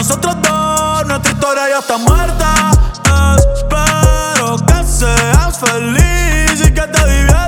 nosotros dos, nuestra historia ya está muerta. Espero que seas feliz y que te diviertas.